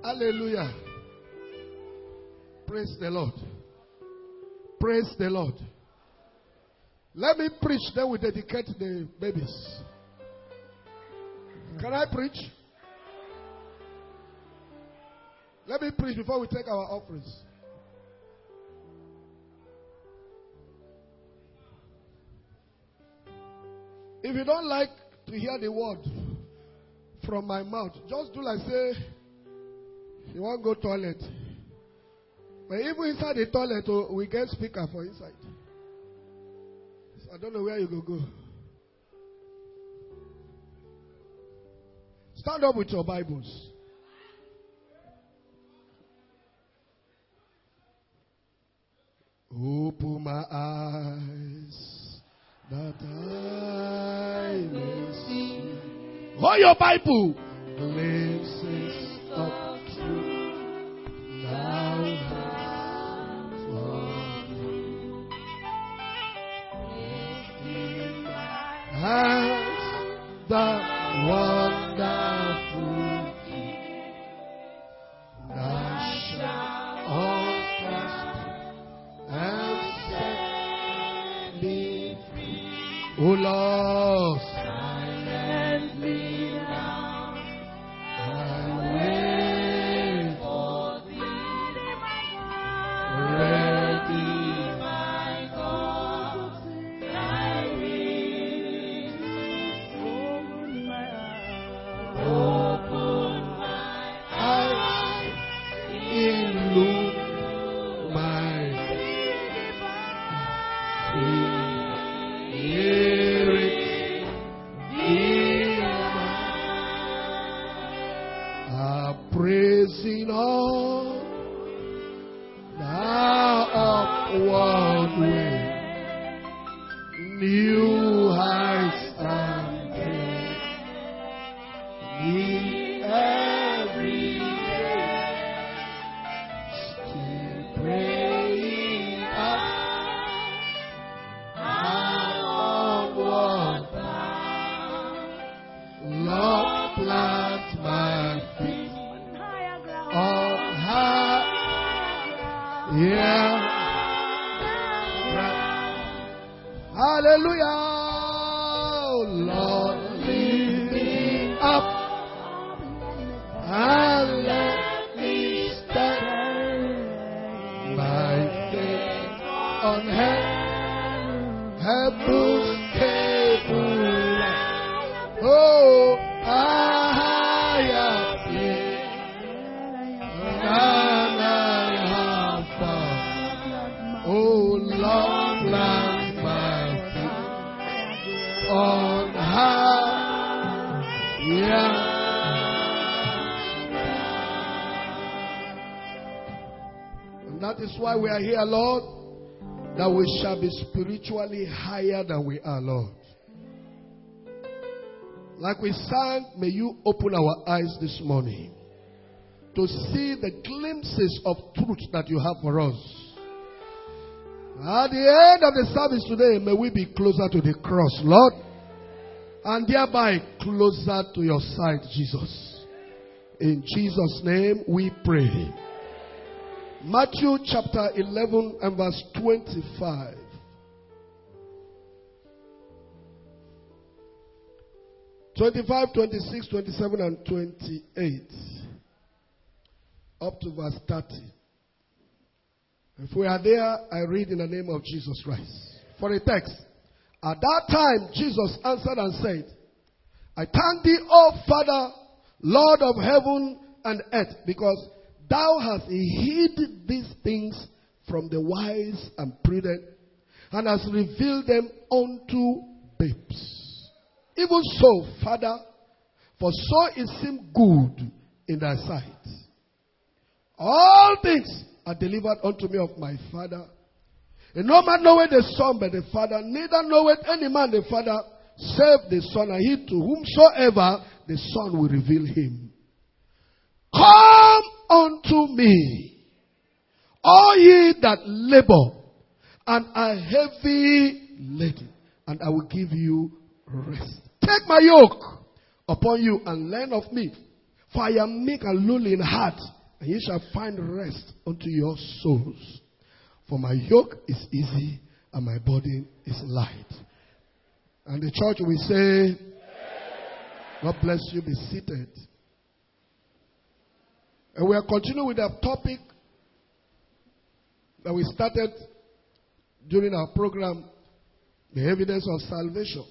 Hallelujah. Praise the Lord. Praise the Lord. Let me preach, then we dedicate the babies. Can I preach? Let me preach before we take our offerings. If you don't like to hear the word from my mouth, just do like say, you want to go toilet. But even inside the toilet, we get speaker for inside. So I don't know where you go. Stand up with your Bibles. Open my eyes that I may see. Hold your Bible. Glimpses of truth thou hast for me. Has the wonderful gift that shall all and set me free. O Lord, silently now I wait for thee. Ready, my God, I will. Open my eyes, illume my praising on thou upward way, new heights and in every day, still praying up onward bound, Lord, plant my feet. Yeah. Hallelujah. Lord, lift me up and let me stand. My faith on heaven's table. Oh, I have been. Oh, Lord, plant my feet on high. Yeah. And that is why we are here, Lord, that we shall be spiritually higher than we are, Lord. Like we sang, may you open our eyes this morning to see the glimpses of truth that you have for us. At the end of the service today, may we be closer to the cross, Lord, and thereby closer to your side, Jesus. In Jesus' name we pray. Matthew chapter 11 and verse 25. (25, 26, 27, and 28). Up to verse 30. If we are there, I read in the name of Jesus Christ. For the text. At that time, Jesus answered and said, I thank thee, O Father, Lord of heaven and earth, because thou hast hid these things from the wise and prudent, and hast revealed them unto babes. Even so, Father, for so it seemed good in thy sight. All things are delivered unto me of my Father. And no man knoweth the Son but the Father, neither knoweth any man the Father, save the Son, and he to whomsoever the Son will reveal him. Come unto me, all ye that labor and are heavy laden, and I will give you rest. Take my yoke upon you and learn of me, For I am meek and lowly in heart, and ye shall find rest unto your souls. For my yoke is easy, and my burden is light. And the church will say, God bless you, be seated. And we are continuing with our topic that we started during our program, the evidence of salvation.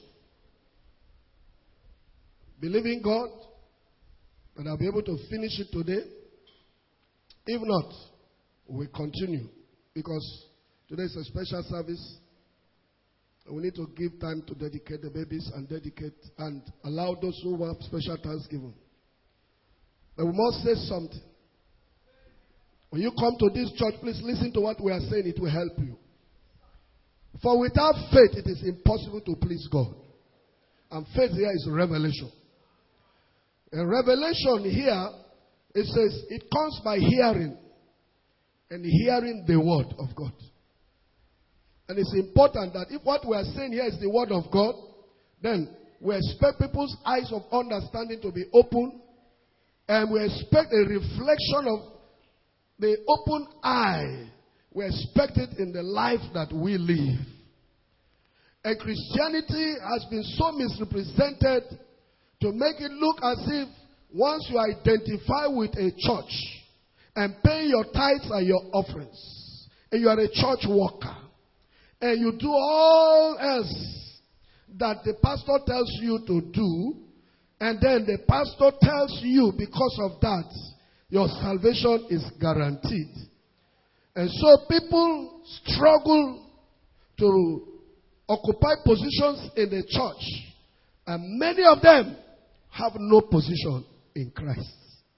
Believing God that I'll be able to finish it today. If not, we'll continue, because today is a special service. We need to give time to dedicate the babies and allow those who have special thanksgiving. But we must say something. When you come to this church, please listen to what we are saying. It will help you. For without faith, it is impossible to please God. And faith here is revelation. And revelation here, it says, it comes by hearing. And hearing the word of God. And it's important that if what we are saying here is the word of God, then we expect people's eyes of understanding to be open. And we expect a reflection of the open eye. We expect it in the life that we live. And Christianity has been so misrepresented to make it look as if once you identify with a church and pay your tithes and your offerings, and you are a church worker, and you do all else that the pastor tells you to do, and then the pastor tells you because of that, your salvation is guaranteed. And so people struggle to occupy positions in the church, and many of them have no position in Christ.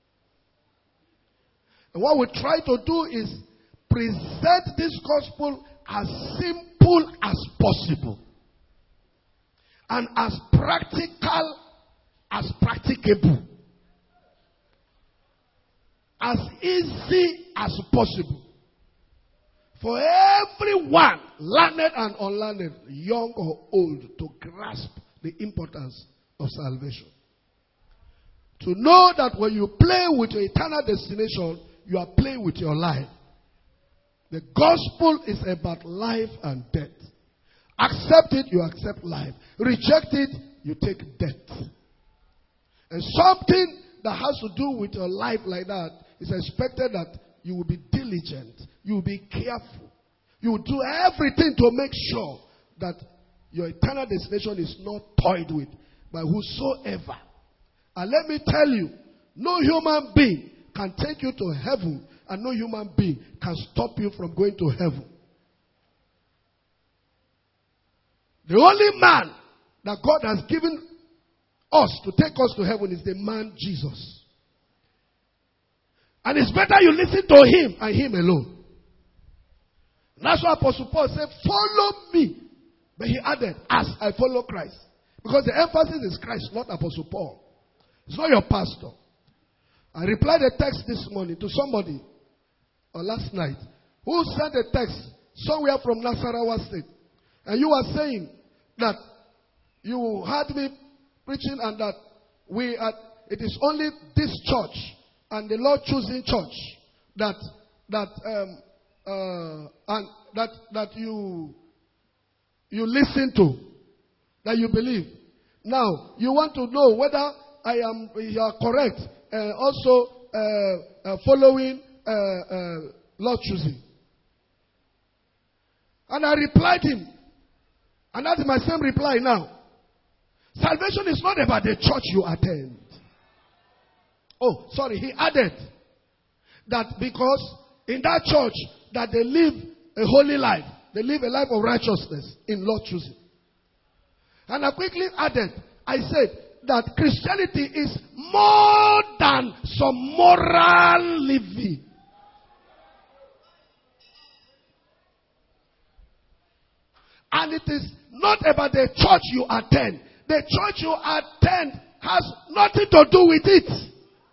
And what we try to do is present this gospel as simple as possible and as practical as practicable, as easy as possible for everyone, learned and unlearned, young or old, to grasp the importance of salvation. To know that when you play with your eternal destination, you are playing with your life. The gospel is about life and death. Accept it, you accept life. Reject it, you take death. And something that has to do with your life like that is expected that you will be diligent. You will be careful. You will do everything to make sure that your eternal destination is not toyed with by whosoever. And let me tell you, no human being can take you to heaven, and no human being can stop you from going to heaven. The only man that God has given us to take us to heaven is the man Jesus. And it's better you listen to him and him alone. And that's why Apostle Paul said, follow me. But he added, as I follow Christ. Because the emphasis is Christ, not Apostle Paul. It's not your pastor. I replied a text this morning to somebody, or last night, who sent a text somewhere from Nasarawa State. And you were saying that you heard me preaching and that it is only this church and the Lord choosing church that you listen to, that you believe. Now you want to know whether you are correct, also following Lord choosing. And I replied him, and that's my same reply now. Salvation is not about the church you attend. Oh, sorry, he added that because in that church that they live a holy life, they live a life of righteousness in Lord choosing. And I quickly added, I said that Christianity is more than some moral living. And it is not about the church you attend. The church you attend has nothing to do with it.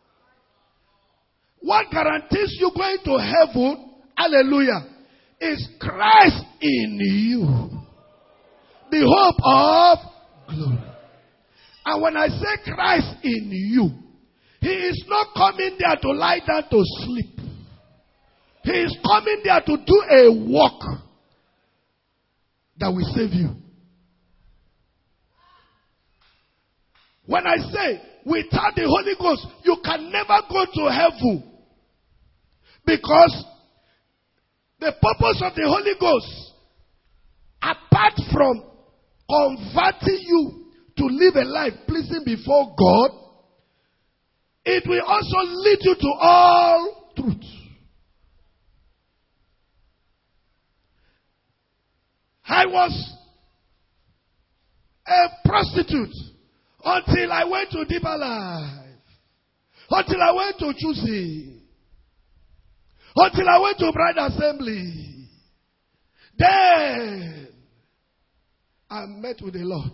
What guarantees you going to heaven, hallelujah, is Christ in you. The hope of glory. And when I say Christ in you, He is not coming there to lie down to sleep. He is coming there to do a work that will save you. When I say, without the Holy Ghost, you can never go to heaven. Because the purpose of the Holy Ghost, apart from converting you to live a life pleasing before God, it will also lead you to all truth. I was a prostitute until I went to Deeper Life. Until I went to Choosing. Until I went to Bride Assembly. Then I met with the Lord.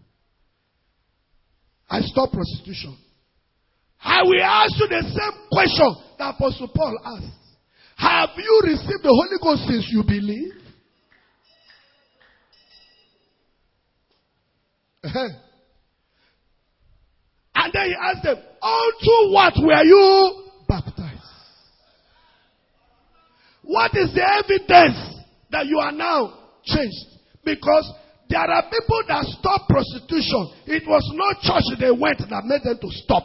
I stopped prostitution. I will ask you the same question that Apostle Paul asked. Have you received the Holy Ghost since you believe? And then he asked them, unto what were you baptized? What is the evidence that you are now changed? Because there are people that stop prostitution. It was not church they went that made them to stop.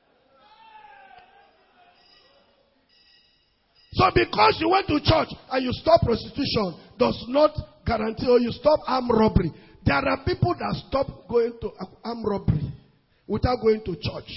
So because you went to church and you stop prostitution does not guarantee or you stop armed robbery. There are people that stop going to armed robbery without going to church.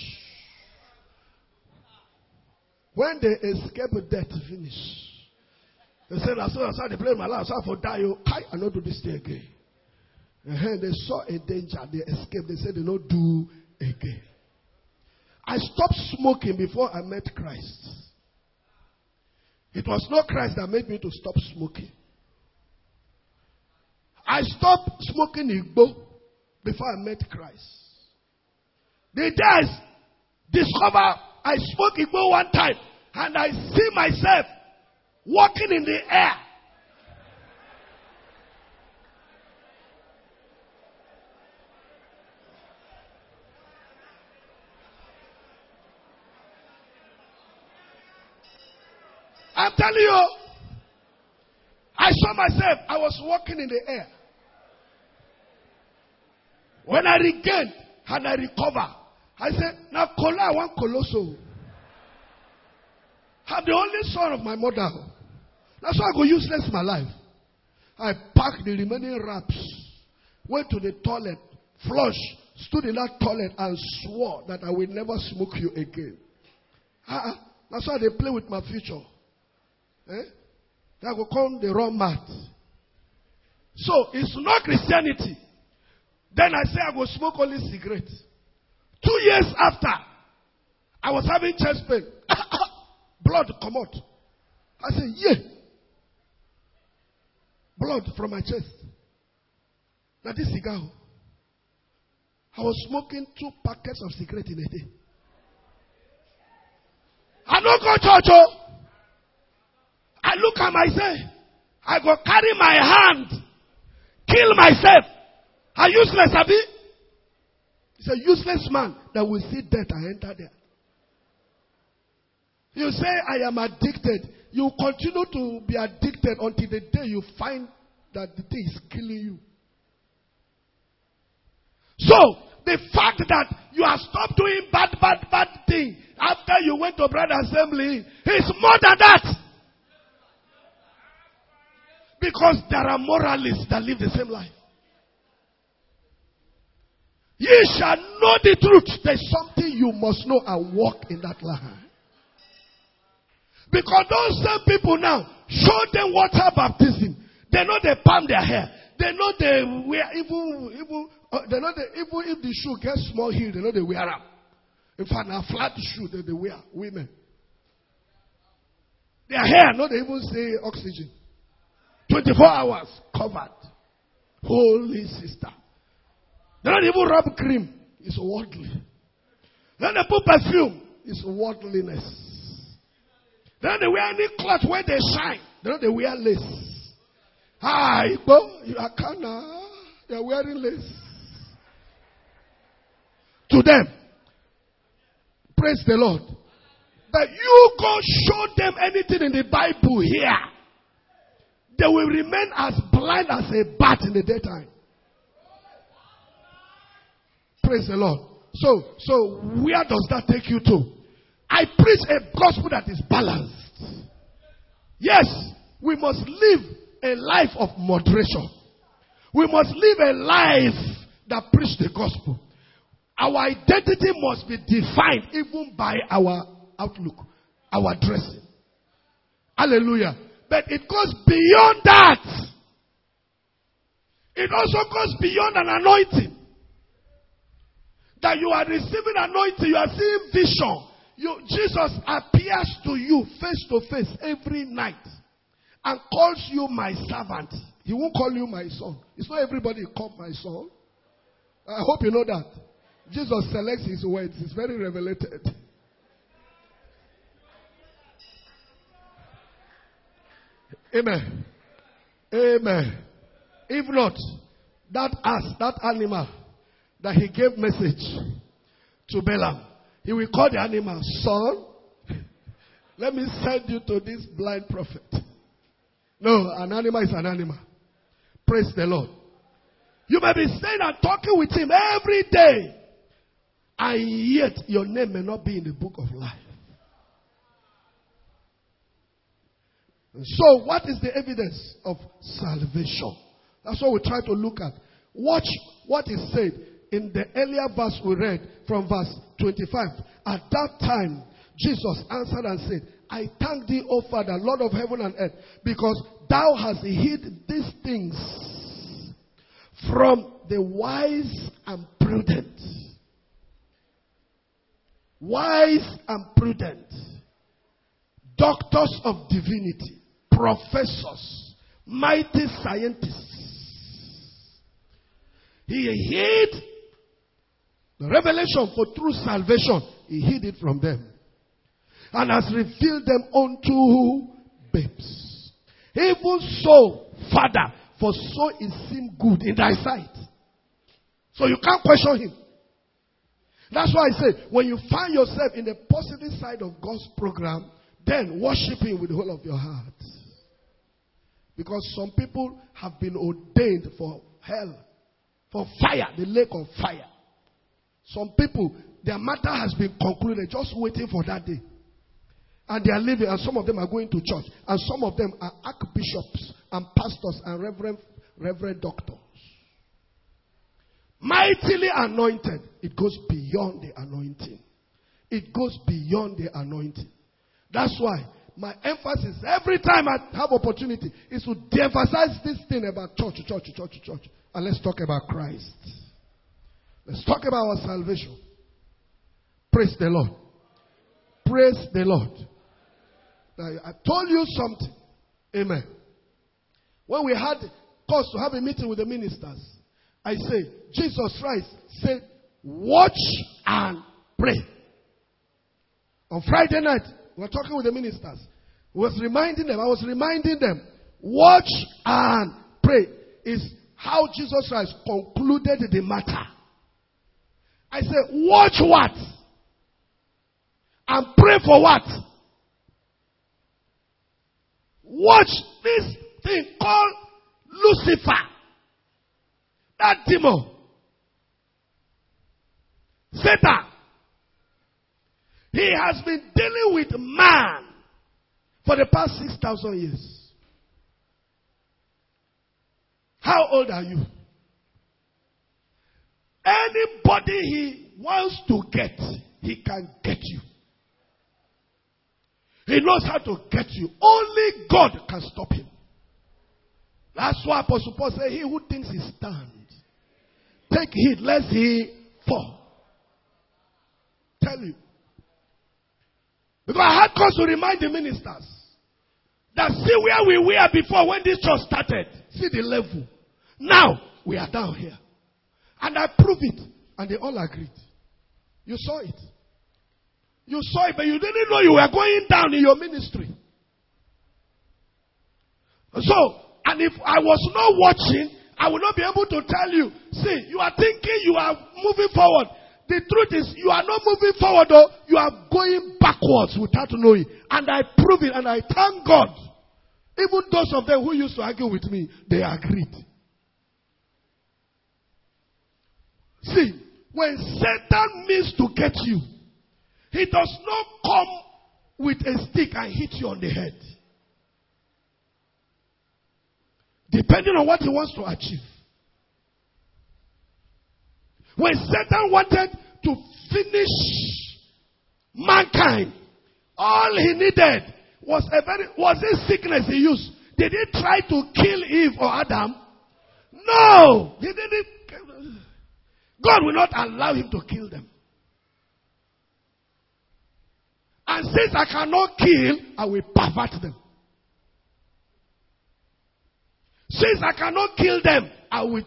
When they escape death, finish. They said, as soon as I play my life, I for die. I not do this thing again. And they saw a danger. They escaped. They said they don't do again. I stopped smoking before I met Christ. It was not Christ that made me to stop smoking. I stopped smoking Igbo before I met Christ. The day I discovered I smoked Igbo one time and I see myself walking in the air. I'm telling you, I saw myself, I was walking in the air. When I regained and I recover, I said, now Kola, I want Colosso. I'm the only son of my mother. That's why I go useless in my life. I packed the remaining wraps, went to the toilet, flushed, stood in that toilet and swore that I will never smoke you again. That's why they play with my future. That will come the wrong mat. So it's not Christianity. Then I say I will smoke only cigarettes. 2 years after, I was having chest pain. Blood come out. I said, yeah. Blood from my chest. Now this cigar. I was smoking 2 packets of cigarettes in a day. I don't go to church. I look at myself. I go carry my hand. Kill myself. Are useless, Abi? It's a useless man that will see death and enter there. You say, I am addicted. You continue to be addicted until the day you find that the thing is killing you. So, the fact that you have stopped doing bad thing after you went to Bride Assembly is more than that. Because there are moralists that live the same life. Ye shall know the truth. There's something you must know and walk in that line. Because those same people now, show them water baptism. They know they palm their hair. They know they wear, even if the shoe gets small heel, they know they wear them. In fact, now flat shoe that they wear, women. Their hair, no, they even say oxygen. 24 hours covered. Holy sister. They don't even rub cream. It's worldly. Then they put perfume. It's worldliness. Then they wear any cloth where they shine. They don't they wear lace. Igbo, you are Kana. They are wearing lace. To them, Praise the Lord. That you go show them anything in the Bible here, they will remain as blind as a bat in the daytime. Praise the Lord. So where does that take you to? I preach a gospel that is balanced. Yes, we must live a life of moderation. We must live a life that preach the gospel. Our identity must be defined even by our outlook, our dressing. Hallelujah. But it goes beyond that. It also goes beyond an anointing. That you are receiving anointing, you are seeing vision. Jesus appears to you face to face every night and calls you my servant. He won't call you my son. It's not everybody called my son. I hope you know that. Jesus selects his words. It's very revelated. Amen. Amen. If not, that ass, that animal that he gave message to Balaam, he will call the animal, son, let me send you to this blind prophet. No, an animal is an animal. Praise the Lord. You may be staying and talking with him every day, and yet your name may not be in the book of life. So, what is the evidence of salvation? That's what we try to look at. Watch what is said in the earlier verse we read from verse 25. At that time, Jesus answered and said, I thank thee, O Father, Lord of heaven and earth, because thou hast hid these things from the wise and prudent. Wise and prudent. Doctors of divinity. Professors. Mighty scientists. He hid the revelation for true salvation. He hid it from them. And has revealed them unto babes. Even so, Father, for so it seemed good in thy sight. So you can't question him. That's why I say, when you find yourself in the positive side of God's program, then worship him with the whole of your heart. Because some people have been ordained for hell, for fire, the lake of fire. Some people, their matter has been concluded, just waiting for that day. And they are living, and some of them are going to church. And some of them are archbishops and pastors and reverend doctors. Mightily anointed. It goes beyond the anointing. It goes beyond the anointing. That's why my emphasis every time I have opportunity is to de-emphasize this thing about church. And let's talk about Christ. Let's talk about our salvation. Praise the Lord. Praise the Lord. Now, I told you something. Amen. When we had cause to have a meeting with the ministers, I say, Jesus Christ said, watch and pray. On Friday night, we were talking with the ministers. I was reminding them, watch and pray is how Jesus Christ concluded the matter. I said, watch what? And pray for what? Watch this thing called Lucifer. That demon. Satan. He has been dealing with man for the past 6,000 years. How old are you? Anybody he wants to get, he can get you. He knows how to get you. Only God can stop him. That's why Apostle Paul said, he who thinks he stands, take heed lest he fall. Tell you. Because I had cause to remind the ministers that see where we were before when this church started. See the level. Now, we are down here. And I proved it. And they all agreed. You saw it. You saw it, but you didn't know you were going down in your ministry. So, and if I was not watching, I would not be able to tell you, see, you are thinking you are moving forward. The truth is, you are not moving forward, though. You are going backwards without knowing. And I prove it, and I thank God. Even those of them who used to argue with me, they agreed. See, when Satan means to get you, he does not come with a stick and hit you on the head. Depending on what he wants to achieve. When Satan wanted to finish mankind, all he needed was a sickness he used. Did he try to kill Eve or Adam? No! He didn't. God will not allow him to kill them. And since I cannot kill, I will pervert them. Since I cannot kill them, I will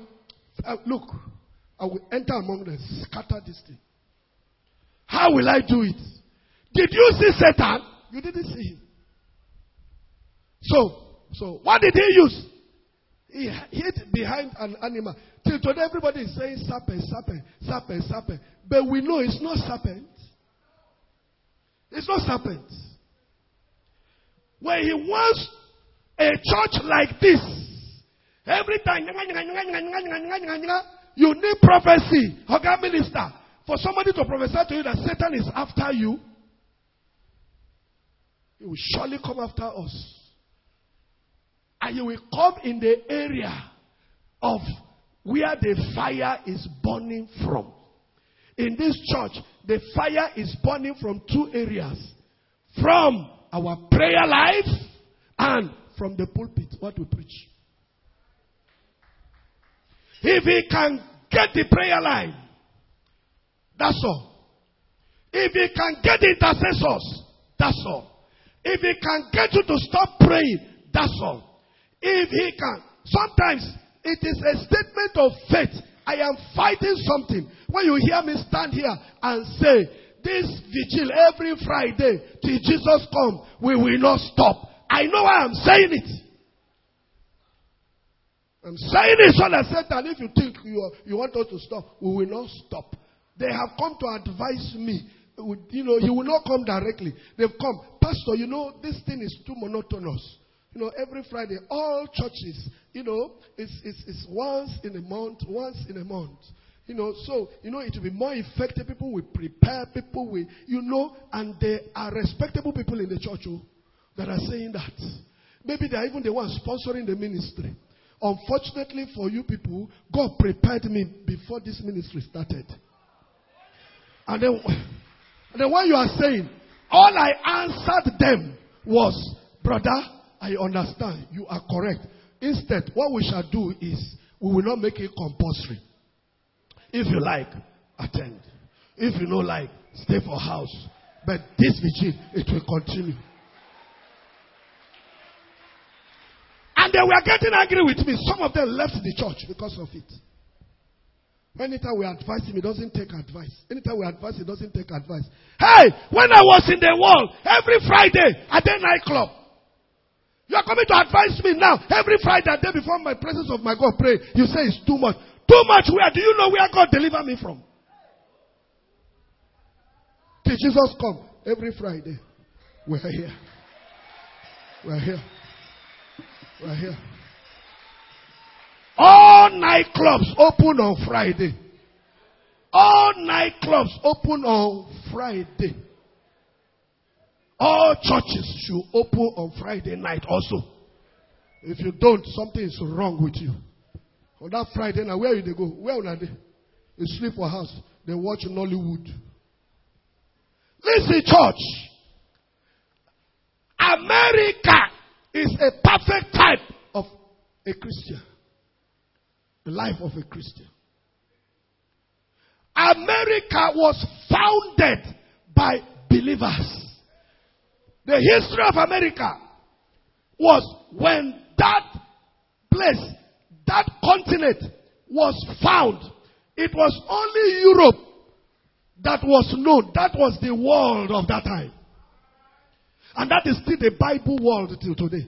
enter among them, scatter this thing. How will I do it? Did you see Satan? You didn't see him. So what did he use? He hid behind an animal. Till today everybody is saying serpent, serpent, serpent, serpent. But we know it's not serpent. It's not serpent. When he wants a church like this, every time you need prophecy, Hoga minister, for somebody to prophesy to you that Satan is after you, he will surely come after us. And you will come in the area of where the fire is burning from. In this church, the fire is burning from two areas. From our prayer life and from the pulpit, what we preach. If he can get the prayer line, that's all. If he can get the intercessors, that's all. If he can get you to stop praying, that's all. If he can, sometimes it is a statement of faith. I am fighting something. When you hear me stand here and say, this vigil every Friday till Jesus come, we will not stop. I know why I'm saying it. I'm saying it so that Satan, if you think you want us to stop, we will not stop. They have come to advise me. He will not come directly. They've come, Pastor, this thing is too monotonous. Every Friday, all churches, it's once in a month. So, it will be more effective. People will prepare, people will, and there are respectable people in the church that are saying that. Maybe they are even the ones sponsoring the ministry. Unfortunately for you people, God prepared me before this ministry started. And then what you are saying, all I answered them was, brother, I understand. You are correct. Instead, what we shall do is, we will not make it compulsory. If you like, attend. If you don't like, stay for house. But this vigil, it will continue. And they were getting angry with me. Some of them left the church because of it. Anytime we advise him, he doesn't take advice. Anytime we advise, he doesn't take advice. Hey, when I was in the world, every Friday, at the nightclub, you are coming to advise me now. Every Friday, the day before my presence of my God, pray. You say it's too much. Too much where? Do you know where God delivered me from? Till Jesus come. Every Friday. We're here. We're here. We're here. All nightclubs open on Friday. All nightclubs open on Friday. All churches should open on Friday night also. If you don't, something is wrong with you. On that Friday night, where will they go? Where will they? They sleep for house. They watch Nollywood. Listen, church. America is a perfect type of a Christian. The life of a Christian. America was founded by believers. The history of America was when that place, that continent was found. It was only Europe that was known. That was the world of that time. And that is still the Bible world till today.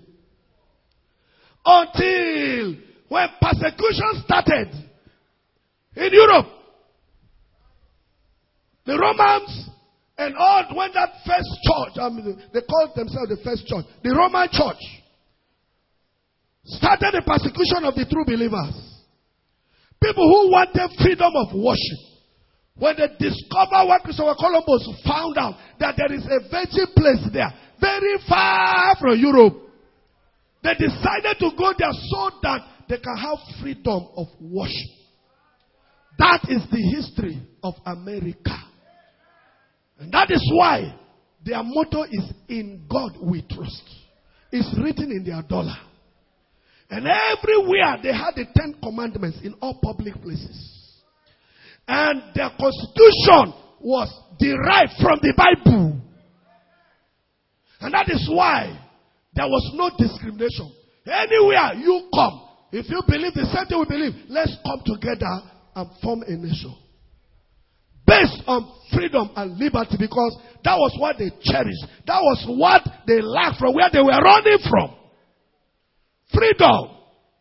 Until when persecution started in Europe. The Romans and all, when that first church, they called themselves the first church, the Roman church, started the persecution of the true believers. People who wanted freedom of worship. When they discovered what Christopher Columbus found out, that there is a virgin place there, very far from Europe, they decided to go there so that they can have freedom of worship. That is the history of America. And that is why their motto is "In God we trust." It's written in their dollar. And everywhere they had the 10 commandments in all public places. And their constitution was derived from the Bible. And that is why there was no discrimination. Anywhere you come, if you believe the same thing we believe, let's come together and form a nation. Based on freedom and liberty, because that was what they cherished. That was what they lacked from where they were running from. Freedom.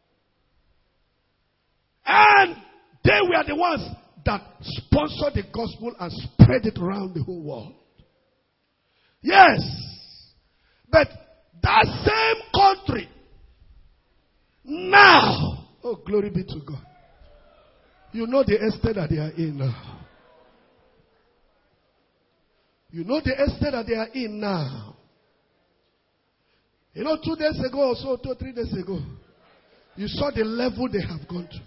And they were the ones that sponsored the gospel and spread it around the whole world. Yes. But that same country, now, oh, glory be to God. You know the estate that they are in now. You know the estate that they are in now. You know, 2 days ago or so, 2 or 3 days ago, you saw the level they have gone to.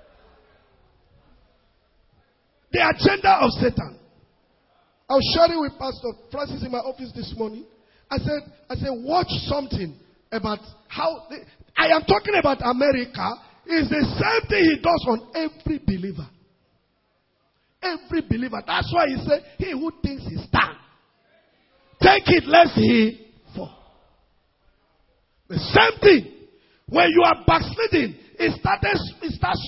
The agenda of Satan. I was sharing with Pastor Francis in my office this morning. I said, watch something about how, I am talking about America. It's the same thing he does on every believer. Every believer. That's why he said, he who thinks he stand, take it lest he fall. The same thing. When you are backsliding, it starts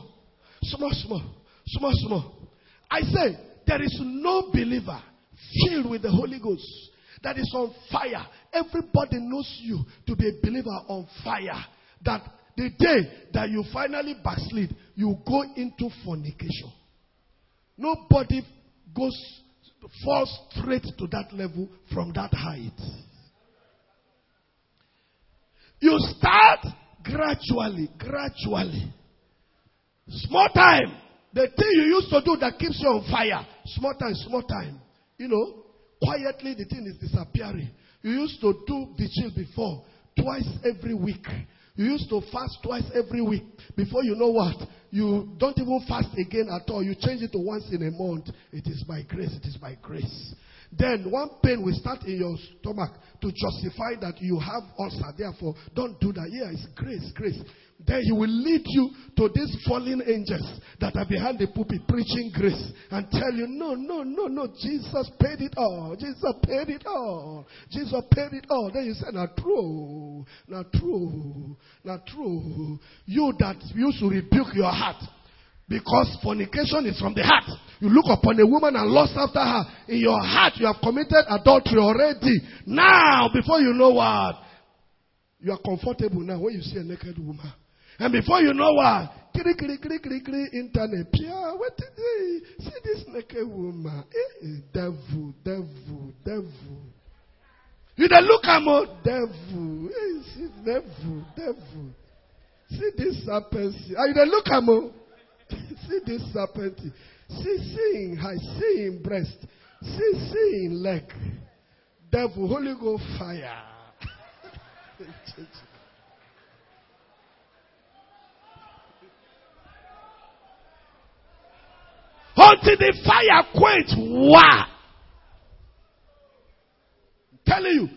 small. I say, there is no believer filled with the Holy Ghost that is on fire. Everybody knows you to be a believer on fire. That the day that you finally backslid, you go into fornication. Nobody falls straight to that level from that height. You start gradually. Small time. The thing you used to do that keeps you on fire. Small time. You know, quietly the thing is disappearing. You used to do vigil before, twice every week. You used to fast twice every week. Before you know what, you don't even fast again at all. You change it to once in a month. It is by grace. Then one pain will start in your stomach to justify that you have ulcer. Therefore, don't do that. Yeah, it's grace. Then he will lead you to these fallen angels that are behind the pulpit preaching grace and tell you, no. Jesus paid it all. Jesus paid it all. Then you say, not true. You that used to rebuke your heart. Because fornication is from the heart. You look upon a woman and lust after her. In your heart, you have committed adultery already. Now, before you know what, you are comfortable now when you see a naked woman. And before you know what, internet. Yeah, what did they see this naked woman? Devil. You don't look at more devil. Devil. See this serpent. You don't look at more. See this serpent. See high, see breast. See leg. Devil, Holy Ghost fire. Until the fire quench. Wow. I'm telling you,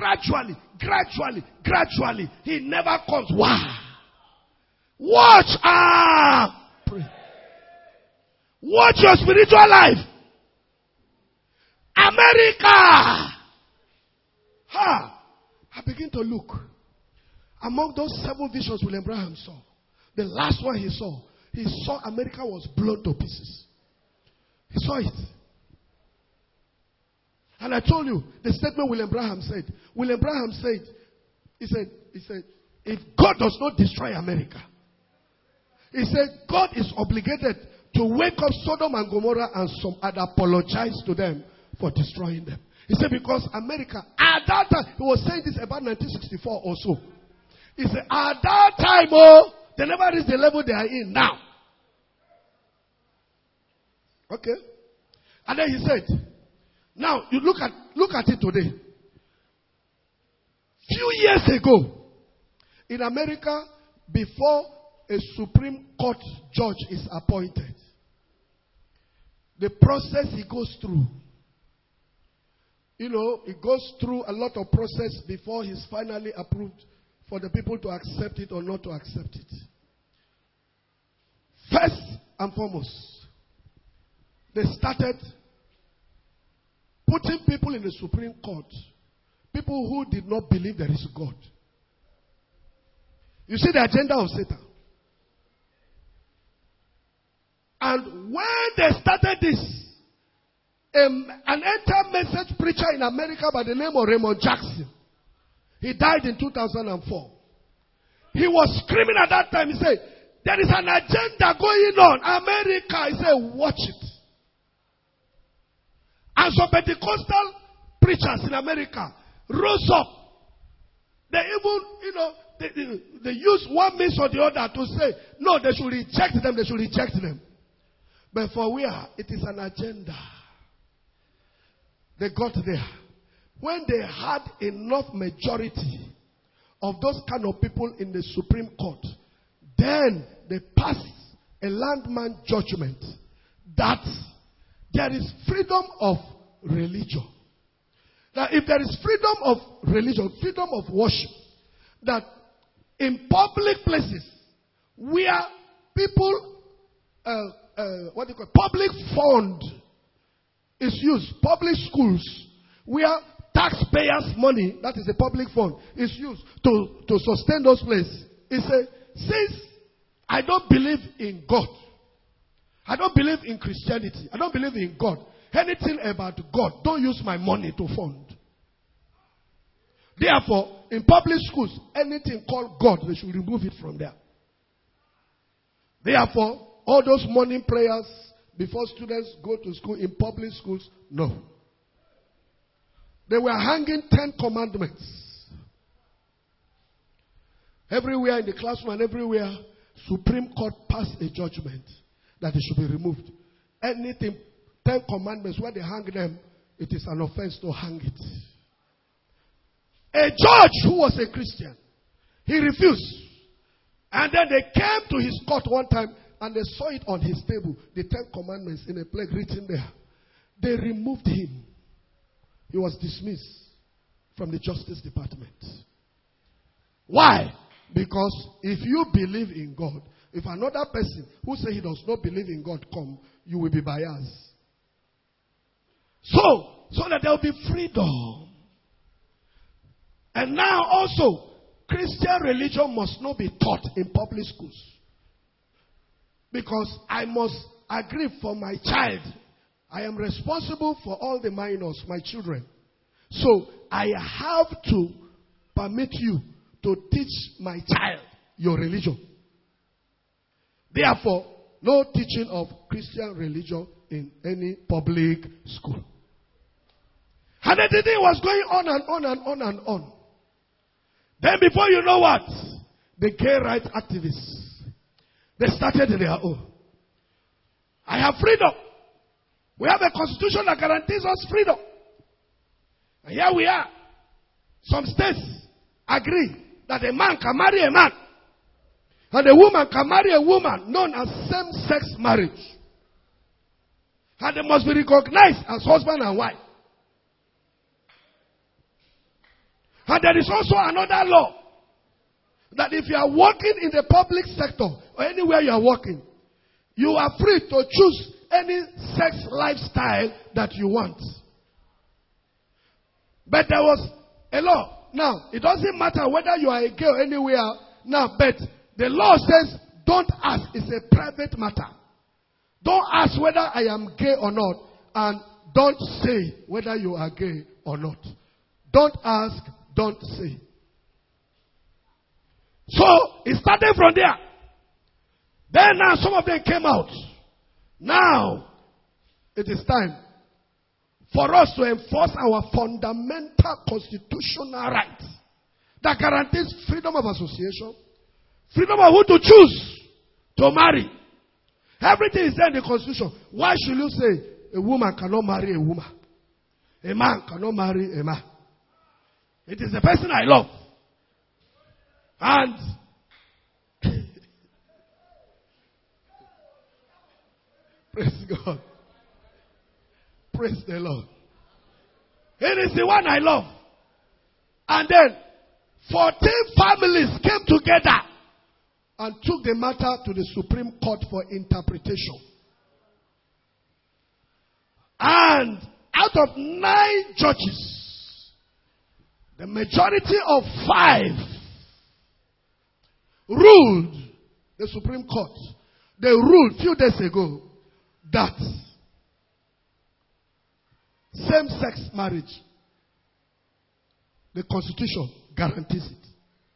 gradually, he never comes. Wow. Watch. Pray. Watch your spiritual life. America. I begin to look. Among those 7 visions William Branham saw, the last one he saw America was blown to pieces. He saw it. And I told you the statement William Branham said. He said, if God does not destroy America, he said God is obligated to wake up Sodom and Gomorrah and some and apologize to them for destroying them. He said because America, at that time, he was saying this about 1964 or so. He said at that time, they never reached the level they are in now. Okay? And then he said, now you look at it today. Few years ago, in America, before a Supreme Court judge is appointed, the process he goes through, it goes through a lot of process before he's finally approved for the people to accept it or not to accept it. First and foremost, they started putting people in the Supreme Court, people who did not believe there is God. You see the agenda of Satan. And when they started this, an enter message preacher in America by the name of Raymond Jackson, he died in 2004. He was screaming at that time. He said, there is an agenda going on. America, he said, watch it. And some Pentecostal preachers in America rose up. They even, they use one means or the other to say, no, they should reject them, they should reject them. But for where? It is an agenda. They got there. When they had enough majority of those kind of people in the Supreme Court, then they passed a landmark judgment that there is freedom of religion. Now, if there is freedom of religion, freedom of worship, that in public places where people, public fund is used, public schools, where taxpayers' money, that is a public fund, is used to sustain those places. He said, since I don't believe in God, I don't believe in Christianity, I don't believe in God, anything about God, don't use my money to fund. Therefore, in public schools, anything called God, they should remove it from there. Therefore, all those morning prayers before students go to school in public schools, no. They were hanging 10 commandments. Everywhere in the classroom and everywhere, Supreme Court passed a judgment that it should be removed. Anything, 10 commandments, where they hang them, it is an offense to hang it. A judge who was a Christian, he refused. And then they came to his court one time and they saw it on his table, the 10 commandments in a plaque written there. They removed him. He was dismissed from the Justice Department. Why? Because if you believe in God, if another person who says he does not believe in God come, you will be biased. So that there will be freedom. And now also, Christian religion must not be taught in public schools. Because I must agree for my child. I am responsible for all the minors, my children. So I have to permit you to teach my child your religion. Therefore, no teaching of Christian religion in any public school. And the day was going on and on and on and on. Then before you know what, the gay rights activists, they started their own. I have freedom. We have a constitution that guarantees us freedom. And here we are. Some states agree that a man can marry a man. And a woman can marry a woman, known as same-sex marriage. And they must be recognized as husband and wife. And there is also another law that if you are working in the public sector or anywhere you are working, you are free to choose any sex lifestyle that you want. But there was a law. Now, it doesn't matter whether you are a girl anywhere now, but the law says don't ask. It's a private matter. Don't ask whether I am gay or not, and don't say whether you are gay or not. Don't ask, don't say. So, it started from there. Then now some of them came out Now, it is time for us to enforce our fundamental constitutional rights that guarantees freedom of association, freedom of who to choose to marry. Everything is there in the Constitution. Why should you say a woman cannot marry a woman? A man cannot marry a man. It is the person I love. And praise God. Praise the Lord. It is the one I love. And then 14 families came together and took the matter to the Supreme Court for interpretation. And out of 9 judges, the majority of 5 ruled, the Supreme Court, they ruled a few days ago that same-sex marriage, the Constitution guarantees it.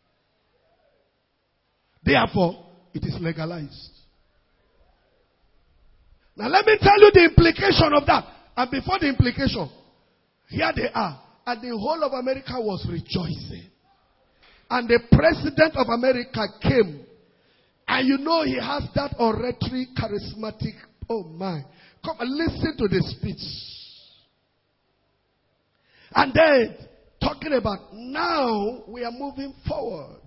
Therefore, it is legalized. Now let me tell you the implication of that. And before the implication, here they are. And the whole of America was rejoicing. And the president of America came. And you know he has that oratory, charismatic, oh my. Come and listen to the speech. And then, talking about now we are moving forward.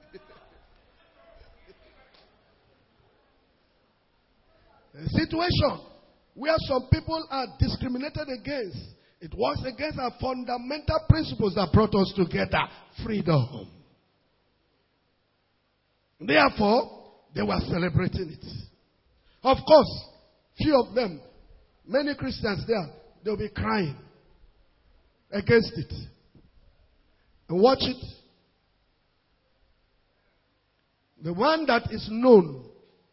A situation where some people are discriminated against. It works against our fundamental principles that brought us together. Freedom. Therefore, they were celebrating it. Of course, few of them, many Christians there, they'll be crying against it. And watch it. The one that is known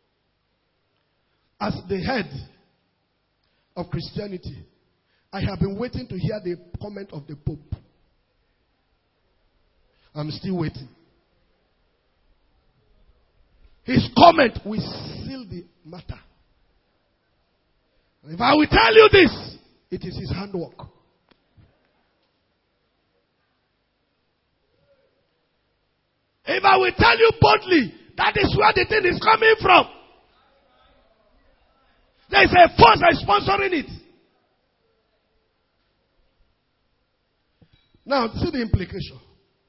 as the head of Christianity, I have been waiting to hear the comment of the Pope. I'm still waiting. His comment will seal the matter. And if I will tell you this, it is his handwork. If I will tell you boldly, that is where the thing is coming from. There is a force that is sponsoring it. Now, see the implication.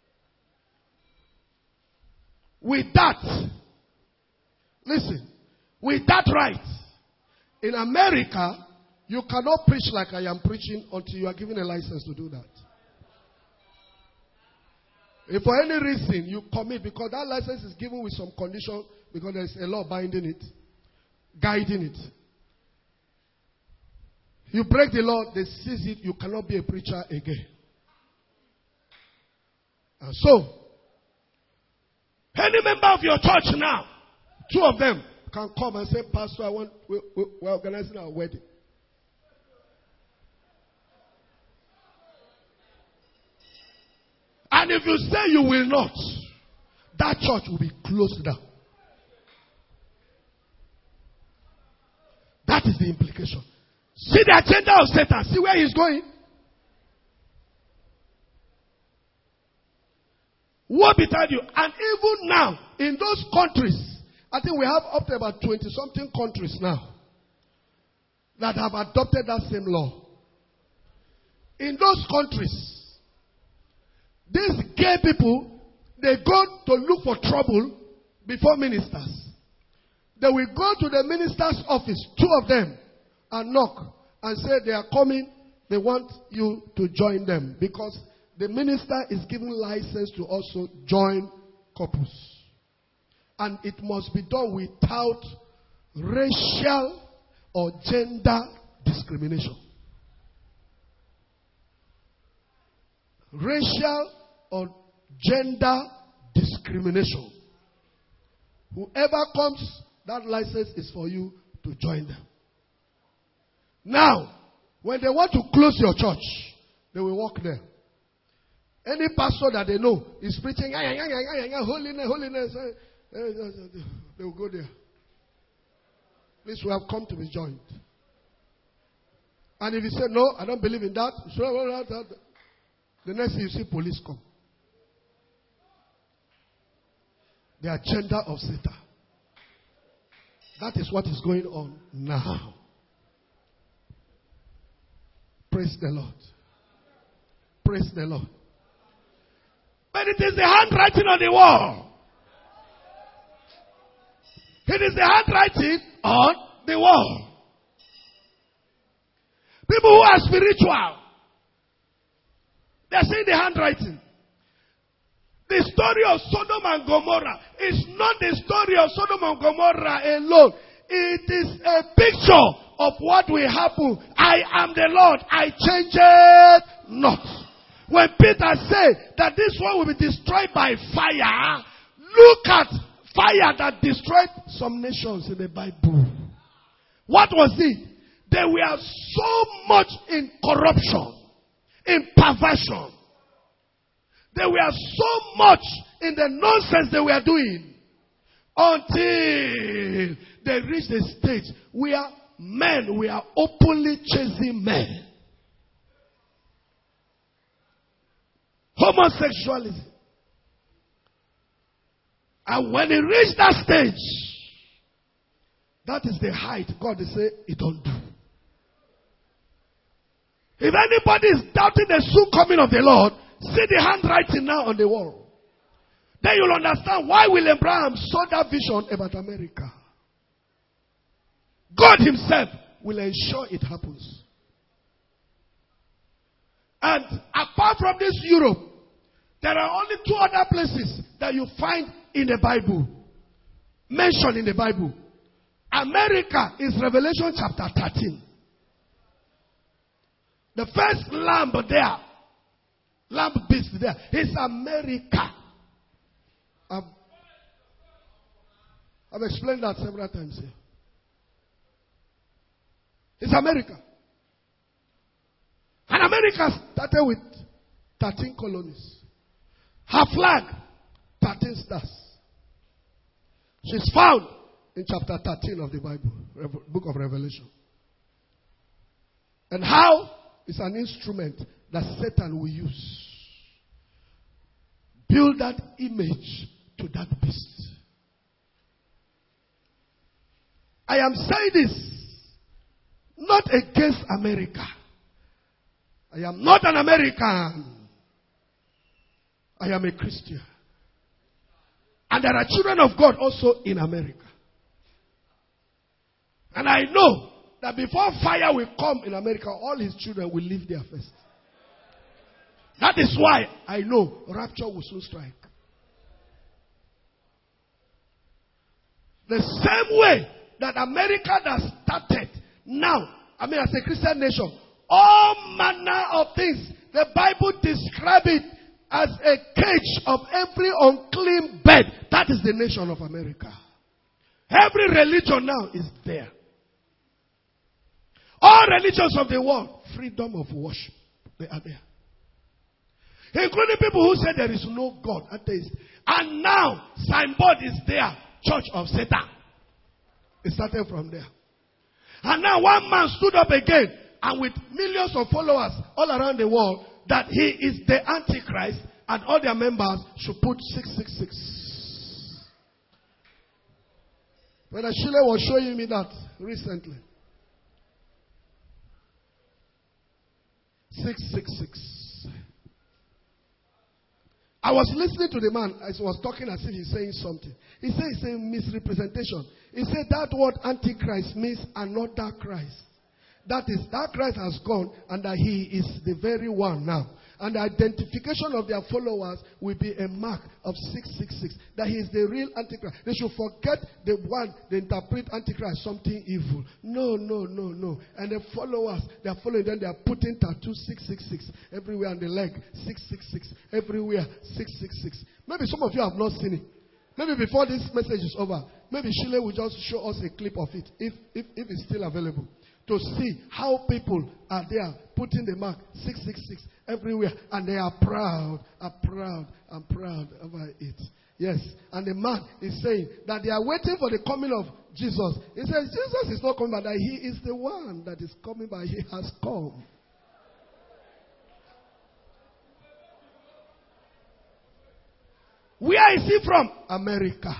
With that, listen, with that right, in America, you cannot preach like I am preaching until you are given a license to do that. If for any reason you commit, because that license is given with some condition, because there is a law binding it, guiding it. You break the law, they seize it, you cannot be a preacher again. And so, any member of your church now, 2 of them can come and say, Pastor, we're organizing our wedding. And if you say you will not, that church will be closed down. That is the implication. See the agenda of Satan. See where he's going. Woe betide you. And even now, in those countries, I think we have up to about 20-something countries now that have adopted that same law. In those countries, these gay people, they go to look for trouble before ministers. They will go to the minister's office, 2 of them, and knock and say they are coming. They want you to join them because the minister is given license to also join couples. And it must be done without racial or gender discrimination. Racial or gender discrimination. Whoever comes, that license is for you to join them. Now, when they want to close your church, they will walk there. Any pastor that they know is preaching holiness, holiness, they will go there. Please, we have come to be joined. And if you say, no, I don't believe in that, the next thing you see, police come. The agenda of Satan. That is what is going on now. Praise the Lord. Praise the Lord. But it is the handwriting on the wall. It is the handwriting on the wall. People who are spiritual, they are seeing the handwriting. The story of Sodom and Gomorrah is not the story of Sodom and Gomorrah alone. It is a picture of what will happen. I am the Lord. I change it not. When Peter said that this one will be destroyed by fire, look at fire that destroyed some nations in the Bible. What was it? They were so much in corruption, in perversion. They were so much in the nonsense they were doing until they reached a stage where men were openly chasing men. Homosexuality. And when it reached that stage, that is the height God is saying, it don't do. If anybody is doubting the soon coming of the Lord, see the handwriting now on the wall. Then you'll understand why William Branham saw that vision about America. God himself will ensure it happens. And apart from this Europe, there are only two other places that you find in the Bible, mentioned in the Bible. America is Revelation chapter 13. The first lamb there, lamb beast there, is America. I've explained that several times here. It's America. And America started with 13 colonies. Her flag, 13 stars. She's found in chapter 13 of the Bible, book of Revelation. And how is an instrument that Satan will use. Build that image to that beast. I am saying this not against America. I am not an American. I am a Christian. And there are children of God also in America. And I know that before fire will come in America, all his children will live there first. That is why I know rapture will soon strike. The same way that America that started now, as a Christian nation, all manner of things, the Bible describes it as a cage of every unclean bed. That is the nation of America. Every religion now is there. All religions of the world, freedom of worship, they are there. Including people who say there is no God, atheists. And now, signboard is there, Church of Satan. It started from there. And now one man stood up again, and with millions of followers all around the world, that he is the Antichrist, and all their members should put 666. Brother Shile was showing me that recently. 666. I was listening to the man as he was talking as if he's saying something. He said it's a misrepresentation. He said that word Antichrist means another Christ. That is, that Christ has gone and that he is the very one now. And the identification of their followers will be a mark of 666. That he is the real Antichrist. They should forget the one they interpret Antichrist something evil. No. And the followers, they are following them. They are putting tattoo 666 everywhere on the leg. 666 everywhere. 666. Maybe some of you have not seen it. Maybe before this message is over, maybe Shile will just show us a clip of it if it's still available. To see how people are there putting the mark 666 everywhere, and they are proud over it. Yes. And the man is saying that they are waiting for the coming of Jesus. He says, Jesus is not coming, but that he is the one that is coming, but he has come. Where is he from? America.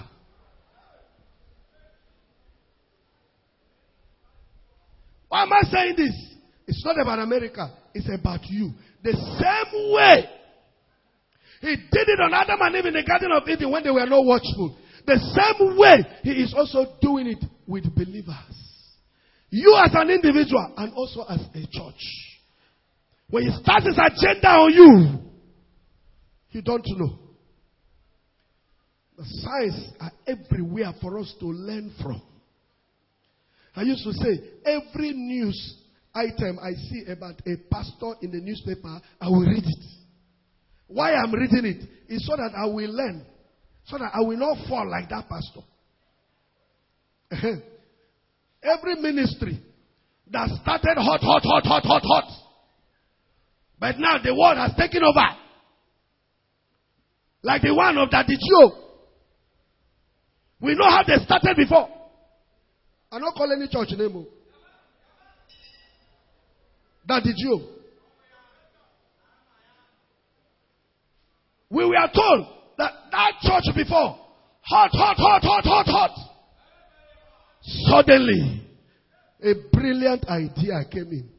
Why am I saying this? It's not about America. It's about you. The same way he did it on Adam and Eve in the Garden of Eden when they were not watchful. The same way he is also doing it with believers. You as an individual and also as a church. When he starts his agenda on you, you don't know. The signs are everywhere for us to learn from. I used to say, every news item I see about a pastor in the newspaper, I will read it. Why I'm reading it is so that I will learn. So that I will not fall like that pastor. Every ministry that started hot. But now the world has taken over. Like the one of Daddy Joe. We know how they started before. I don't call any church name. Daddy Joe. We were told that church before, hot. Suddenly, a brilliant idea came in.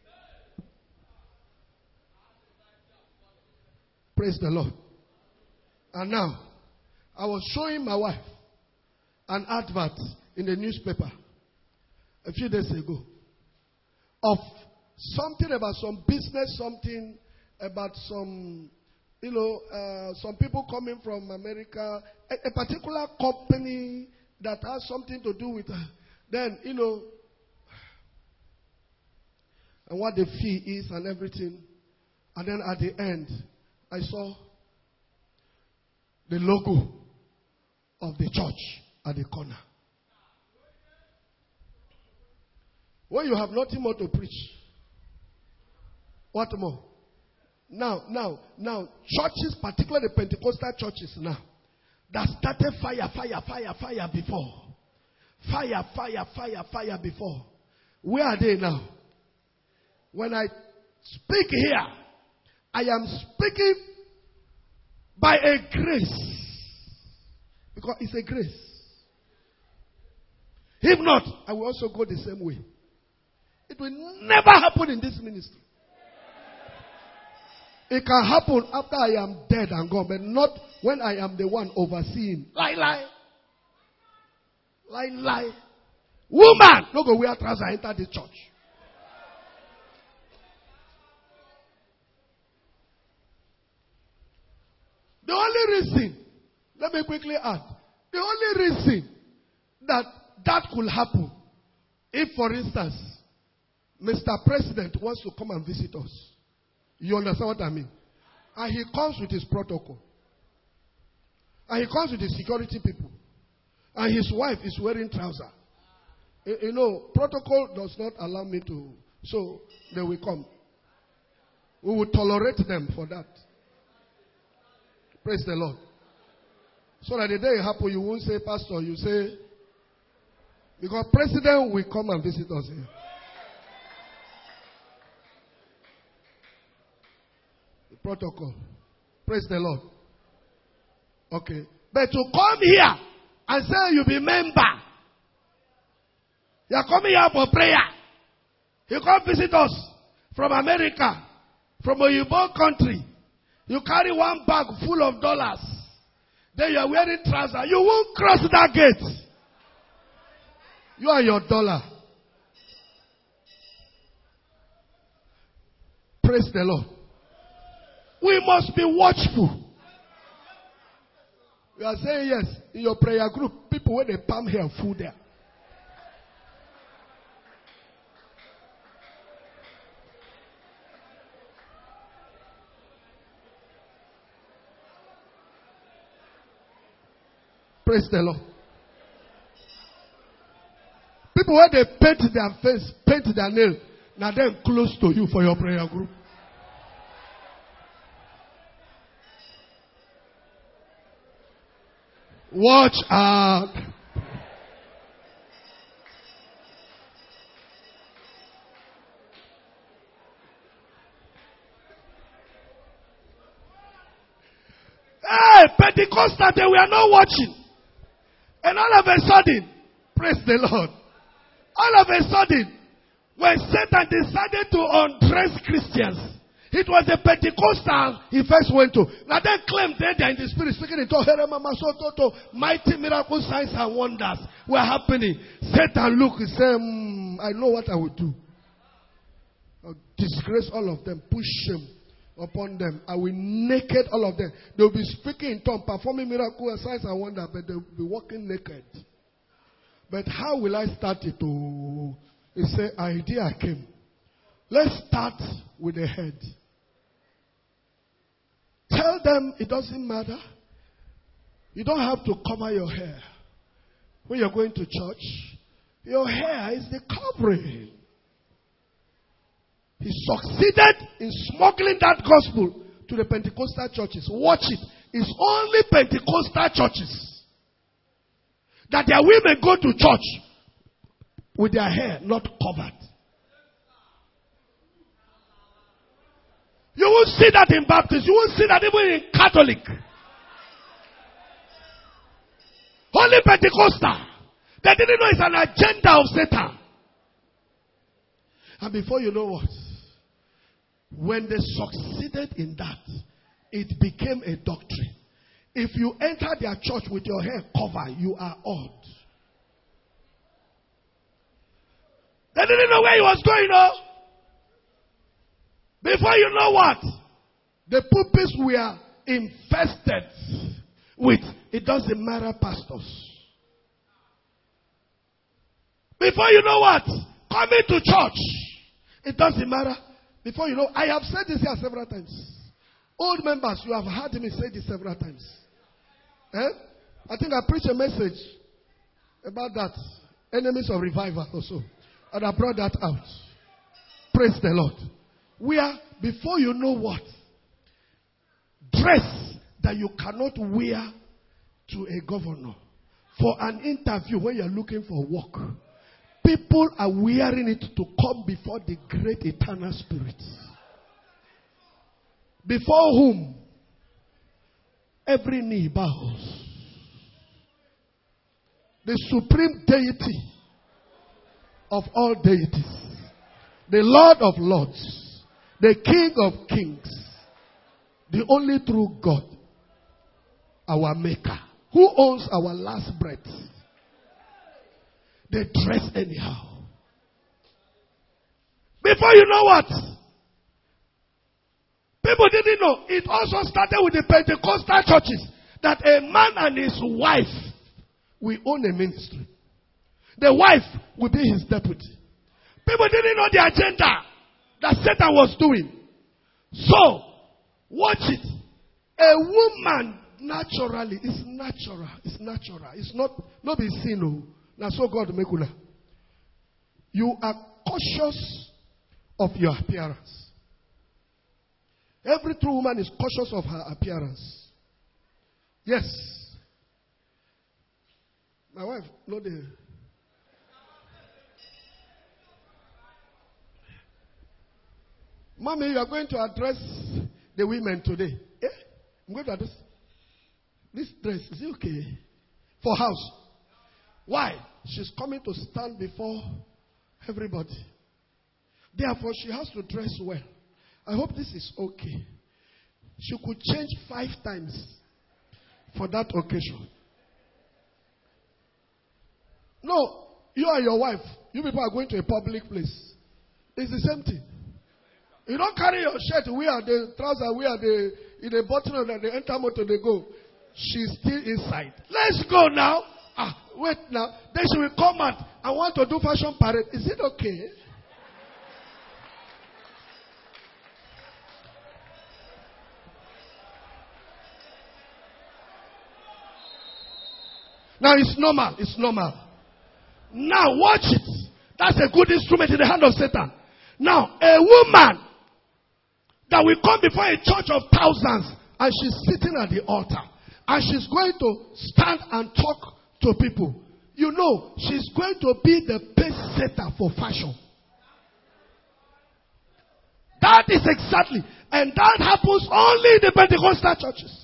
Praise the Lord. And now, I was showing my wife an advert in the newspaper a few days ago of something about some business, something about some, some people coming from America, a particular company that has something to do with, then, and what the fee is and everything. And then at the end, I saw the logo of the church at the corner. When you have nothing more to preach, what more? Now, churches, particularly the Pentecostal churches now, that started fire before. Fire before. Where are they now? When I speak here, I am speaking by a grace. Because it's a grace. If not, I will also go the same way. It will never happen in this ministry. It can happen after I am dead and gone, but not when I am the one overseeing. Lie. Woman, no go wear trousers enter the church. The only reason, let me quickly add, the only reason that could happen, if for instance, Mr. President wants to come and visit us. You understand what I mean? And he comes with his protocol. And he comes with his security people. And his wife is wearing trousers. Protocol does not allow me to. So, they will come. We will tolerate them for that. Praise the Lord. So that the day it happens, you won't say, Pastor, you say, because President will come and visit us here. Protocol. Praise the Lord. Okay. But to come here and say you be member. You are coming here for prayer. You come visit us from America, from a Oyibo country. You carry one bag full of dollars. Then you are wearing trousers. You won't cross that gate. You are your dollar. Praise the Lord. We must be watchful. You are saying yes. In your prayer group, people with a palm hair full there. Praise the Lord. People where they paint their face, paint their nail, now they're close to you for your prayer group. Watch out. Hey, Pentecostal, they were not watching. And all of a sudden, praise the Lord. All of a sudden, when Satan decided to undress Christians, it was the Pentecostal he first went to. Now they claimed they are in the spirit, speaking in tongues, mighty miracles, signs and wonders were happening. Satan looked, he said, I know what I will do. I'll disgrace all of them, push shame upon them. I will naked all of them. They will be speaking in tongues, performing miracles, signs and wonders, but they will be walking naked. But how will I start it? Oh, he said, idea came. Let's start with the head. Tell them it doesn't matter. You don't have to cover your hair. When you're going to church, your hair is the covering. He succeeded in smuggling that gospel to the Pentecostal churches. Watch it. It's only Pentecostal churches that their women go to church with their hair not covered. You won't see that in Baptist. You won't see that even in Catholic. Only Pentecostal. They didn't know it's an agenda of Satan. And before you know what, when they succeeded in that, it became a doctrine. If you enter their church with your hair covered, you are odd. They didn't know where he was going on. Before you know what, the pulpits were infested with, it doesn't matter, pastors. Before you know what, coming to church, it doesn't matter. Before you know, I have said this here several times. Old members, you have heard me say this several times. I think I preached a message about that. Enemies of revival also. And I brought that out. Praise the Lord. Where, before you know what, dress that you cannot wear to a governor for an interview when you're looking for work. People are wearing it to come before the great eternal spirit. Before whom every knee bows. The supreme deity of all deities. The Lord of lords. The King of kings. The only true God. Our maker. Who owns our last breath. They dress anyhow. Before you know what? People didn't know. It also started with the Pentecostal churches. That a man and his wife will own a ministry. The wife will be his deputy. People didn't know the agenda that Satan was doing. So, watch it. A woman naturally is natural. It's natural. It's not be seen. Now, so God make una. You are cautious of your appearance. Every true woman is cautious of her appearance. Yes. My wife, no the. Mommy, you are going to address the women today. Eh? I'm going to address. This dress, is it okay? For house. Why? She's coming to stand before everybody. Therefore, she has to dress well. I hope this is okay. She could change 5 times for that occasion. No, you and your wife, you people are going to a public place. It's the same thing. You don't carry your shirt, wear the trouser, wear in the bottom and the enter motor, they go. She's still inside. Let's go now. Wait now. Then she will come out and want to do fashion parade. Is it okay? Now it's normal. It's normal. Now watch it. That's a good instrument in the hand of Satan. Now, a woman that will come before a church of thousands and she's sitting at the altar. and she's going to stand and talk to people. You know, she's going to be the pace setter for fashion. That is exactly. And that happens only in the Pentecostal churches.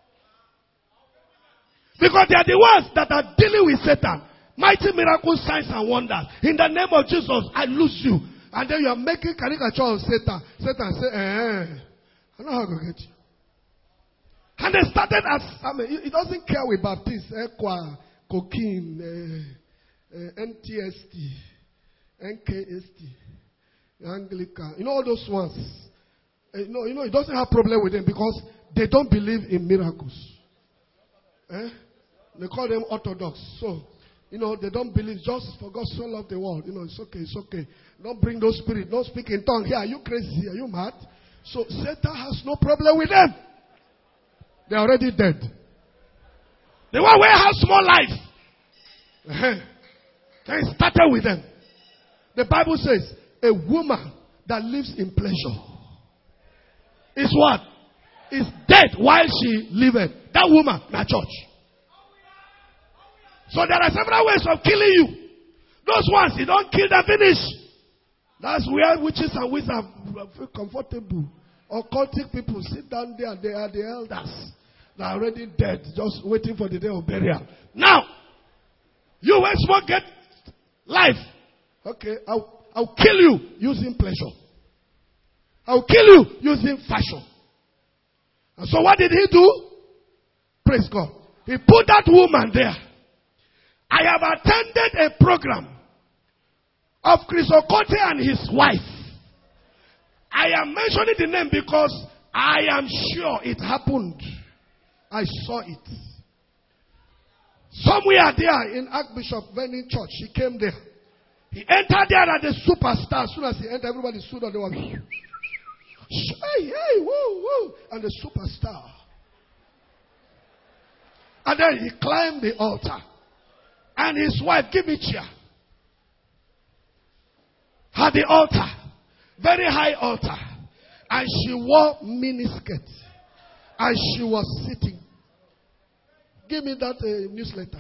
Because they are the ones that are dealing with Satan. Mighty miracles, signs and wonders. In the name of Jesus, I lose you. And then you are making caricature of Satan. Satan say, I know how to get you. And they started as, it doesn't care with Baptist, Equa, Cocaine, NTST, NKST, Anglican. You know all those ones. It doesn't have problem with them because they don't believe in miracles. They call them Orthodox. So, they don't believe. Just for God so loved the world. It's okay. Don't bring those spirits. Don't speak in tongues. Here, are you crazy? Are you mad? So, Satan has no problem with them. They're already dead. The one where has small life. Then it started with them. The Bible says, a woman that lives in pleasure is what? Is dead while she liveth. That woman, not church. So there are several ways of killing you. Those ones, you don't kill them, finish. That's where witches and wizards feel comfortable. Occultic people sit down there, they are the elders. They are already dead, just waiting for the day of burial. Now, you when smoke get life. Okay, I'll kill you using pleasure. I'll kill you using fashion. And so what did he do? Praise God. He put that woman there. I have attended a program of Chris Okote and his wife. I am mentioning the name because I am sure it happened. I saw it. Somewhere there in Archbishop Venning Church, he came there. He entered there as a superstar. As soon as he entered, everybody stood on the wall. Hey, woo, woo. And the superstar. And then he climbed the altar. And his wife, give me chair. Had the altar. Very high altar. And she wore miniskirt. And she was sitting. Give me that newsletter.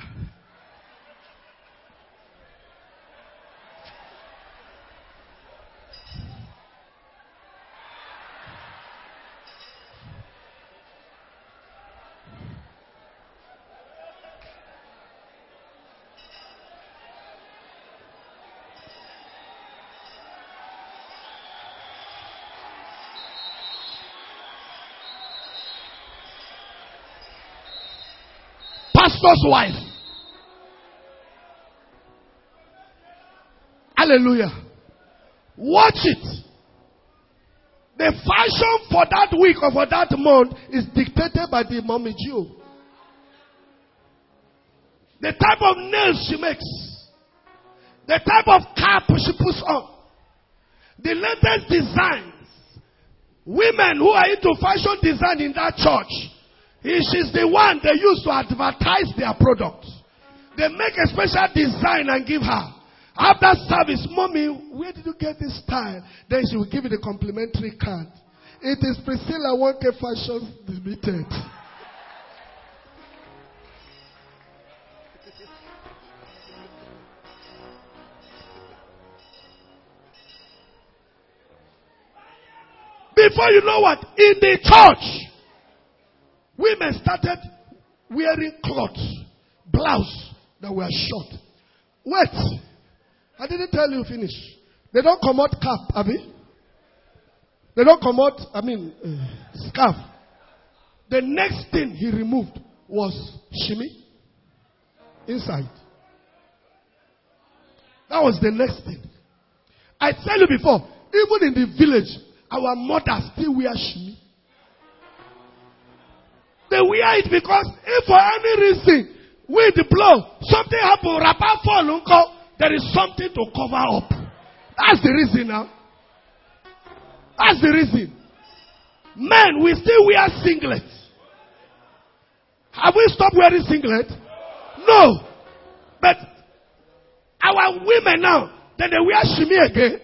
Pastor's wife. Hallelujah. Watch it. The fashion for that week or for that month is dictated by the mommy Jew. The type of nails she makes. The type of cap she puts on. The latest designs. Women who are into fashion design in that church. She's the one they use to advertise their products. They make a special design and give her. After service, mommy, where did you get this style? Then she will give you the complimentary card. It is Priscilla Wonke Fashion Limited. Before you know what, in the church, women started wearing clothes, blouse that were short. Wait, I didn't tell you finish. They don't come out cap, Abby. They don't come out, scarf. The next thing he removed was shimmy inside. That was the next thing. I tell you before, even in the village, our mothers still wear shimmy. They wear it because if for any reason wind blow, something happen, wrapper fall, uncle, there is something to cover up. That's the reason now. That's the reason. Men, we still wear singlets. Have we stopped wearing singlet? No. But our women now, then they wear shimmy again.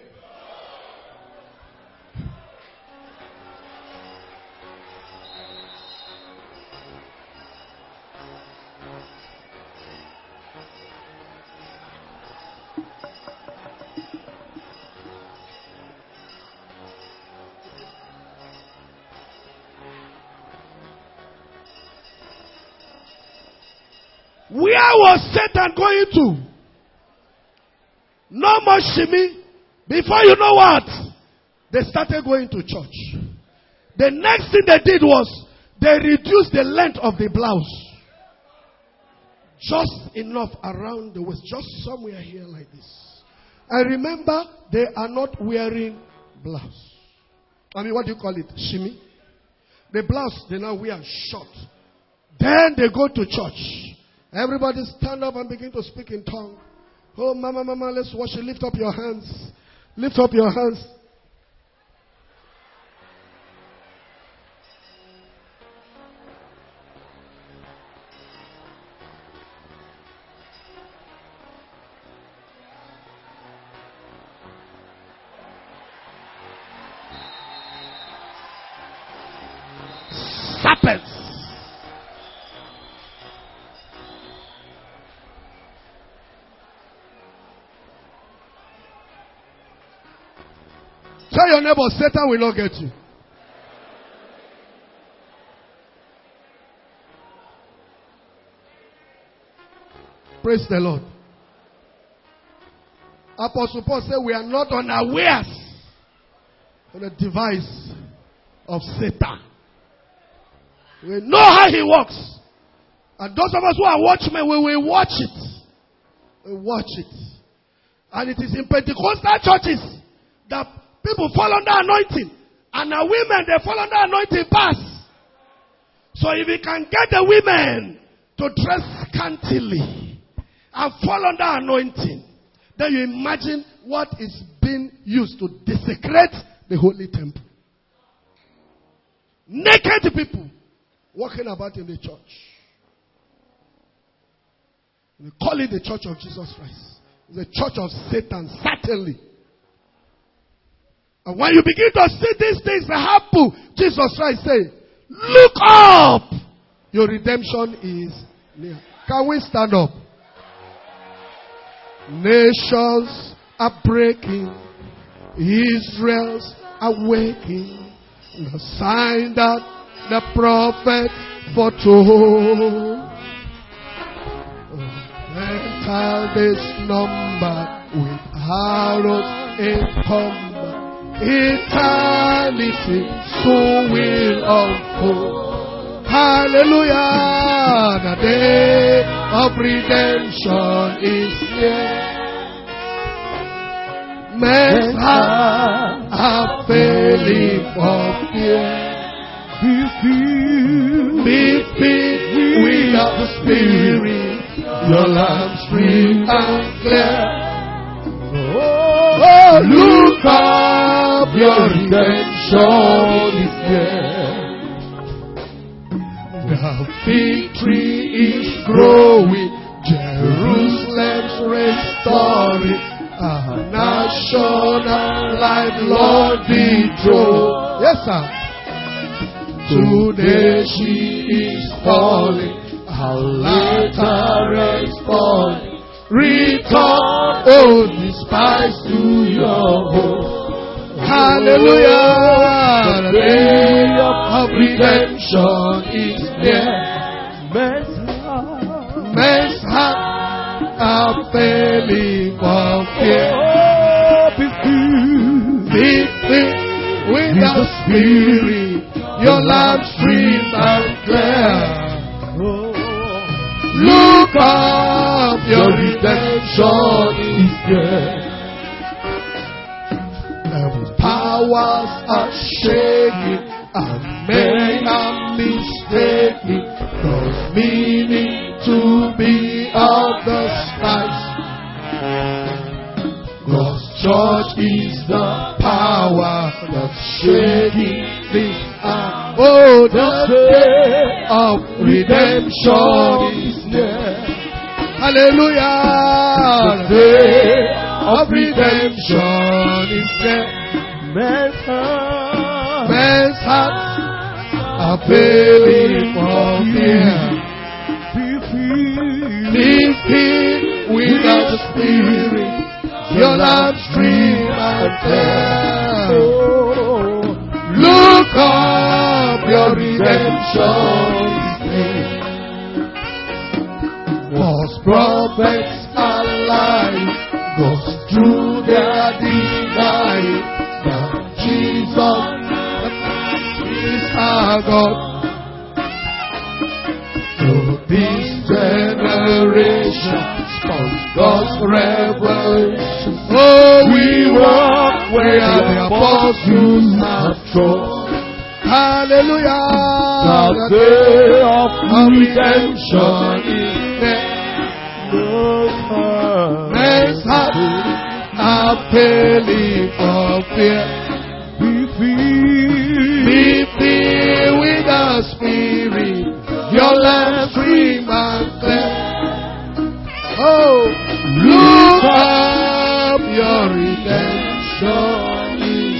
Where was Satan going to? No more shimmy. Before you know what? They started going to church. The next thing they did was they reduced the length of the blouse. Just enough around the waist. Just somewhere here like this. And remember, they are not wearing blouse. I mean, what do you call it? Shimmy. The blouse, they now wear short. Then they go to church. Everybody stand up and begin to speak in tongue. Oh, mama, let's worship. Lift up your hands. Lift up your hands. Serpents. Tell your neighbor, Satan will not get you. Praise the Lord. Apostle Paul said we are not unawares of the device of Satan. We know how he works. And those of us who are watchmen, we will watch it. We watch it. And it is in Pentecostal churches that people fall under anointing. And the women, they fall under anointing pass. So if you can get the women to dress scantily and fall under anointing, then you imagine what is being used to desecrate the holy temple. Naked people walking about in the church. We call it the church of Jesus Christ. It's the church of Satan, certainly. And when you begin to see these things happen, Jesus Christ said, look up! Your redemption is near. Can we stand up? Nations are breaking. Israel's awakening. The sign that the prophet foretold. Enter this number with arrows in combat. Eternity soon will unfold. Hallelujah. The day of redemption is near. Men's hearts are failing for fear. Be filled with the Spirit. Your lamp stream and clear. Oh, look up, your redemption is near. The victory is growing. Jerusalem's restoring. A national life, Lord, betrothed. Yes, sir. Today she is falling. Her latter is falling. Return, oh, despise to your home. Hallelujah. The day of redemption is near. Men's heart are failing for fear. Be filled with the Spirit. Your lamp stream and clear. Look up, your redemption is here. The powers are shaking, and many are mistaking God's meaning to be of the skies. God's church is the power that's shaking this earth. Oh, the day of redemption is near. Hallelujah. The day of redemption is near. Men's hearts are failing for fear. Be filled with the Spirit. Your lamp stream and clear. Look up, your redemption is near. For 'cause prophets are lying, goes through their denying that Jesus is our God. To this generation, spoke God's revelation. Oh, we walk where the apostles have trod. Hallelujah. The day of redemption is there. Men's hearts are failing for fear. Be filled with the Spirit. Your lamp stream and clear. Oh, look up, your redemption is.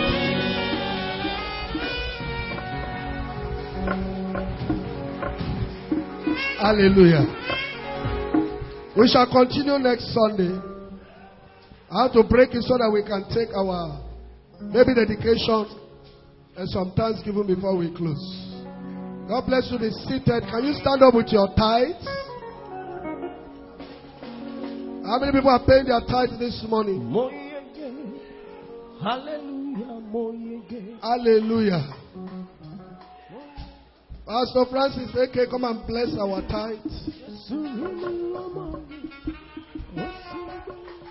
Hallelujah. We shall continue next Sunday. I have to break it so that we can take our maybe dedication and some thanksgiving before we close. God bless you. Be seated. Can you stand up with your tithes? How many people are paying their tithes this morning? Hallelujah. Hallelujah. Pastor Francis, okay, come and bless our tithes.